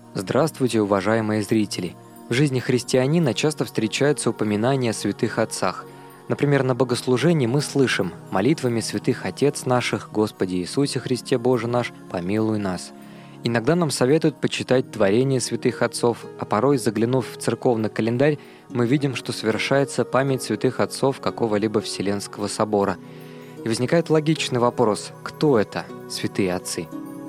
Здравствуйте, уважаемые зрители! В жизни христианина часто встречаются упоминания о святых отцах. Например, на богослужении мы слышим: «Молитвами святых Отец наших, Господи Иисусе Христе Боже наш, помилуй нас». Иногда нам советуют почитать творения святых отцов, а порой, заглянув в церковный календарь, мы видим, что совершается память святых отцов какого-либо Вселенского собора. И возникает логичный вопрос: кто это святые отцы?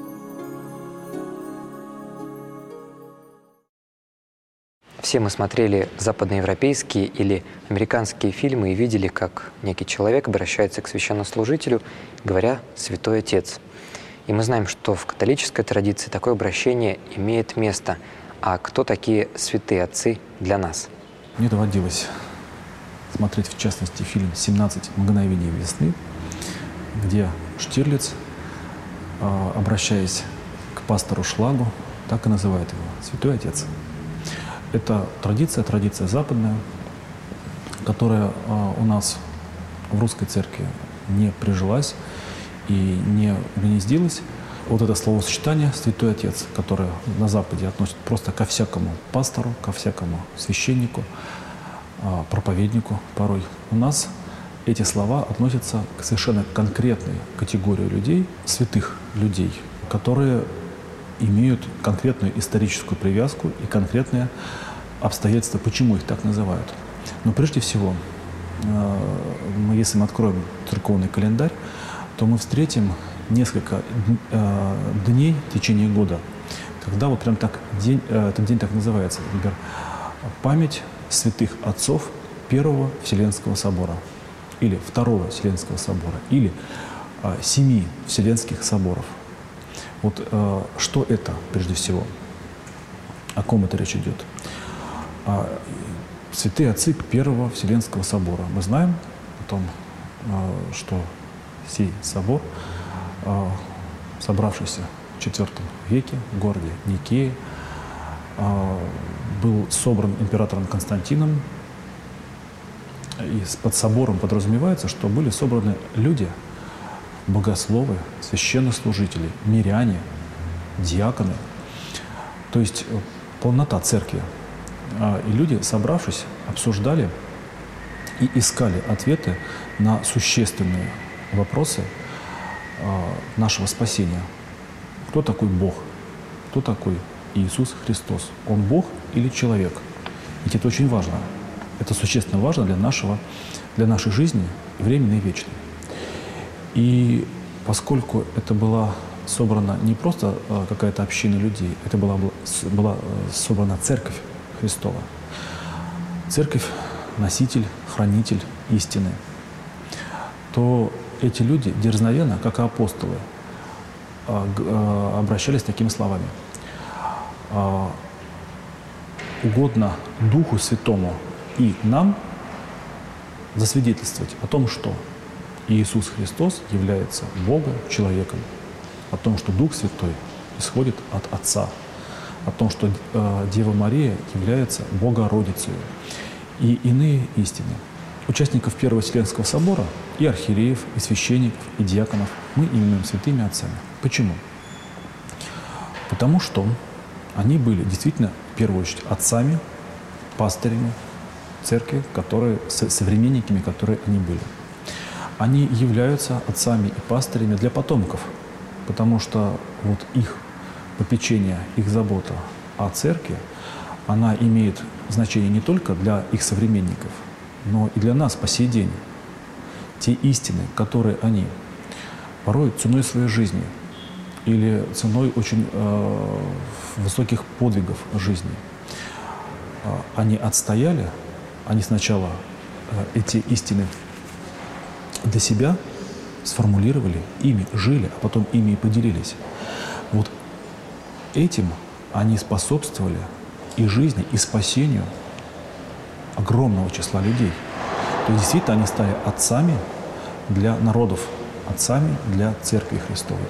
Все мы смотрели западноевропейские или американские фильмы и видели, как некий человек обращается к священнослужителю, говоря «Святой Отец». И мы знаем, что в католической традиции такое обращение имеет место. А кто такие святые отцы для нас? Мне доводилось смотреть, в частности, фильм «17 мгновений весны», где Штирлиц, обращаясь к пастору Шлагу, так и называет его «Святой Отец». Это традиция западная, которая у нас в русской церкви не прижилась и не гнездилась. Вот это словосочетание «Святой Отец», которое на Западе относят просто ко всякому пастору, ко всякому священнику, проповеднику порой. У нас эти слова относятся к совершенно конкретной категории людей, святых людей, которые имеют конкретную историческую привязку и конкретные обстоятельства, почему их так называют. Но прежде всего, если мы откроем церковный календарь, то мы встретим несколько дней в течение года, когда вот прям так этот день так называется, например, память святых отцов Первого Вселенского собора, или Второго Вселенского собора, или 7 Вселенских соборов. Вот что это, прежде всего? О ком это речь идет? Святые отцы Первого Вселенского собора. Мы знаем о том, что сей собор, собравшийся в IV веке в городе Никее, был собран императором Константином. И под собором подразумевается, что были собраны люди, богословы, священнослужители, миряне, диаконы, то есть полнота церкви. И люди, собравшись, обсуждали и искали ответы на существенные вопросы нашего спасения. Кто такой Бог? Кто такой Иисус Христос? Он Бог или человек? Ведь это очень важно. Это существенно важно для нашей жизни, временной и вечной. И поскольку это была собрана не просто какая-то община людей, это была собрана Церковь Христова. Церковь – носитель, хранитель истины. То эти люди дерзновенно, как и апостолы, обращались такими словами: «Угодно Духу Святому и нам засвидетельствовать о том, что Иисус Христос является Богом, человеком, о том, что Дух Святой исходит от Отца, о том, что Дева Мария является Богородицей и иные истины». Участников Первого Вселенского собора, и архиереев, и священников, и диаконов мы именуем святыми отцами. Почему? Потому что они были действительно, в первую очередь, отцами, пастырями церкви, современниками, которые они были. Они являются отцами и пастырями для потомков, потому что вот их попечение, их забота о церкви, она имеет значение не только для их современников, но и для нас по сей день. Те истины, которые они порой ценой своей жизни или ценой очень высоких подвигов жизни, они отстояли, они сначала эти истины для себя сформулировали, ими жили, а потом ими и поделились. Вот этим они способствовали и жизни, и спасению огромного числа людей. То есть действительно они стали отцами для народов, отцами для Церкви Христовой.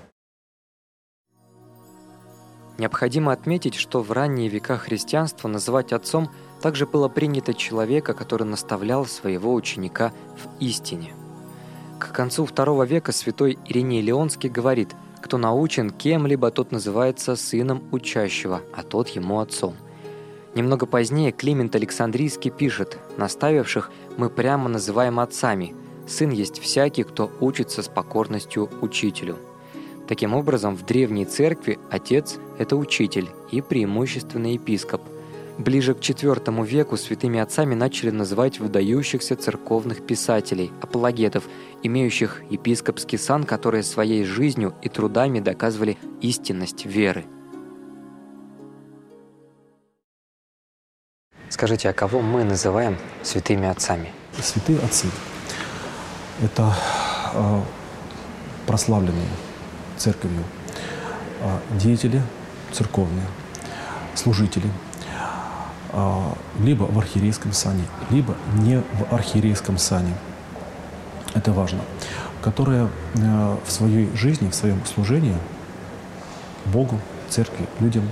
Необходимо отметить, что в ранние века христианства называть отцом также было принято человека, который наставлял своего ученика в истине. К концу II века святой Ириней Леонский говорит: Кто научен кем-либо, тот называется сыном учащего, а тот ему отцом. Немного позднее Климент Александрийский пишет: «Наставивших мы прямо называем отцами. Сын есть всякий, кто учится с покорностью учителю». Таким образом, в Древней Церкви отец – это учитель и преимущественно епископ. Ближе к IV веку святыми отцами начали называть выдающихся церковных писателей, апологетов, имеющих епископский сан, которые своей жизнью и трудами доказывали истинность веры. Скажите, а кого мы называем святыми отцами? Святые отцы – это прославленные церковью деятели церковные, служители, либо в архиерейском сане, либо не в архиерейском сане. Это важно. Которые в своей жизни, в своем служении Богу, церкви, людям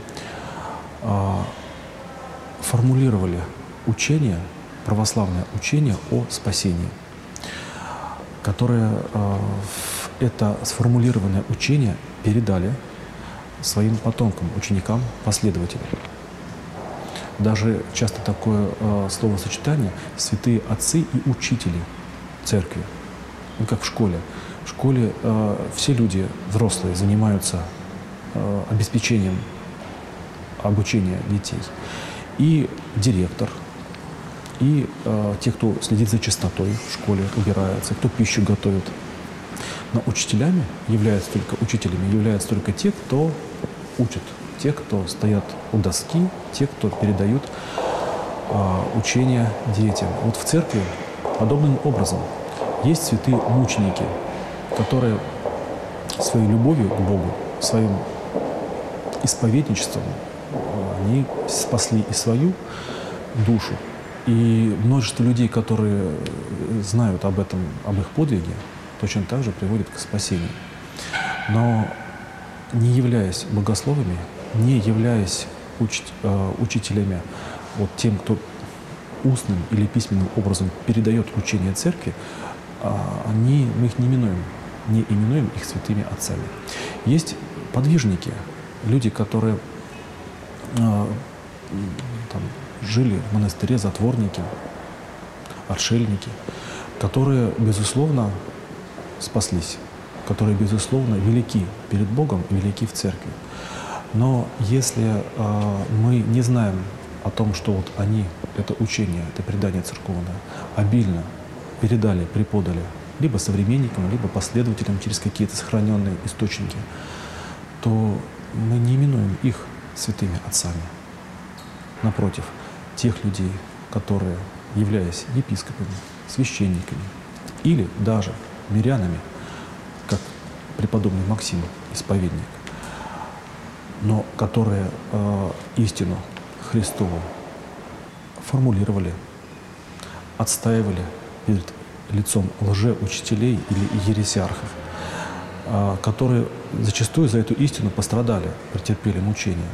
формулировали учение, православное учение о спасении, которое это сформулированное учение передали своим потомкам, ученикам, последователям. Даже часто такое словосочетание «святые отцы и учители церкви», ну, как в школе. В школе все люди взрослые занимаются обеспечением обучения детей. И директор, и те, кто следит за чистотой в школе, убирается, кто пищу готовит. Но учителями являются только те, кто учат, те, кто стоят у доски, те, кто передают учения детям. Вот в церкви подобным образом есть святые мученики, которые своей любовью к Богу, своим исповедничеством они спасли и свою душу. И множество людей, которые знают об этом, об их подвиге, точно так же приводят к спасению. Но не являясь богословами, не являясь учителями, вот тем, кто устным или письменным образом передает учение церкви, мы их не именуем их святыми отцами. Есть подвижники, люди, которые жили в монастыре, затворники, отшельники, которые, безусловно, спаслись, которые, безусловно, велики перед Богом и велики в церкви. Но если мы не знаем о том, что вот они, это учение, это предание церковное, обильно передали, преподали либо современникам, либо последователям через какие-то сохраненные источники, то мы не именуем их святыми отцами. Напротив, тех людей, которые, являясь епископами, священниками или даже мирянами, как преподобный Максим, исповедник, но которые истину Христову формулировали, отстаивали перед лицом лжеучителей или ересиархов, которые зачастую за эту истину пострадали, претерпели мучения.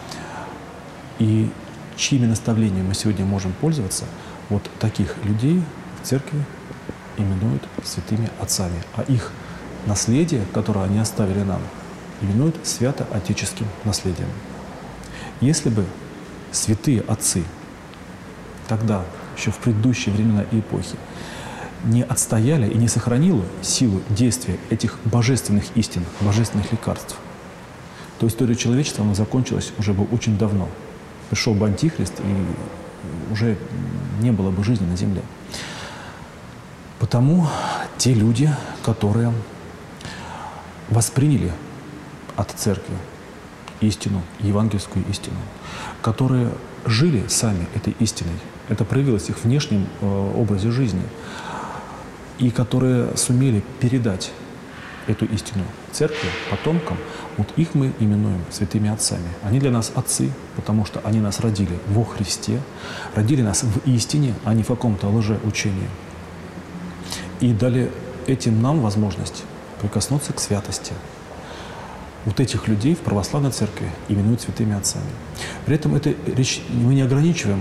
И чьими наставлениями мы сегодня можем пользоваться, вот таких людей в церкви именуют святыми отцами, а их наследие, которое они оставили нам, именуют свято-отеческим наследием. Если бы святые отцы тогда, еще в предыдущие времена и эпохи, не отстояли и не сохранили силу действия этих божественных истин, божественных лекарств, то история человечества, она закончилась уже бы очень давно. Пришел бы Антихрист, и уже не было бы жизни на земле. Потому те люди, которые восприняли от церкви истину, евангельскую истину, которые жили сами этой истиной, это проявилось в их внешнем образе жизни, и которые сумели передать эту истину церкви, потомкам, вот их мы именуем святыми отцами. Они для нас отцы, потому что они нас родили во Христе, родили нас в истине, а не в каком-то лжеучении. И дали этим нам возможность прикоснуться к святости. Вот этих людей в православной церкви именуют святыми отцами. При этом это речь, мы не ограничиваем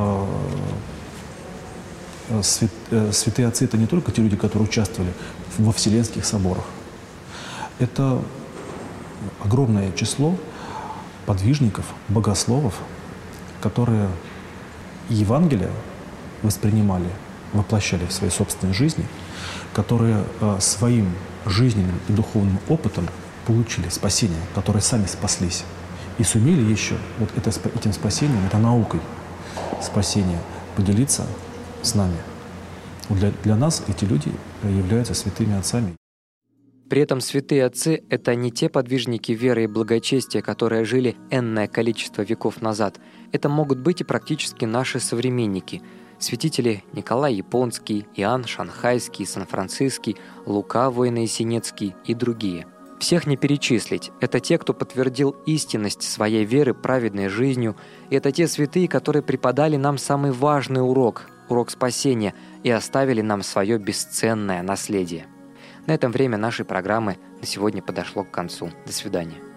святые отцы — это не только те люди, которые участвовали во Вселенских соборах. Это огромное число подвижников, богословов, которые Евангелие воспринимали, воплощали в своей собственной жизни, которые своим жизненным и духовным опытом получили спасение, которые сами спаслись и сумели еще вот этим спасением, этой наукой спасения поделиться с нами. Для нас эти люди являются святыми отцами. При этом святые отцы — это не те подвижники веры и благочестия, которые жили энное количество веков назад. Это могут быть и практически наши современники. Святители Николай Японский, Иоанн Шанхайский, Сан-Франциский, Лука Воино-Ясенецкий и другие. Всех не перечислить. Это те, кто подтвердил истинность своей веры праведной жизнью. И это те святые, которые преподали нам самый важный урок спасения, и оставили нам свое бесценное наследие. На этом время нашей программы на сегодня подошло к концу. До свидания.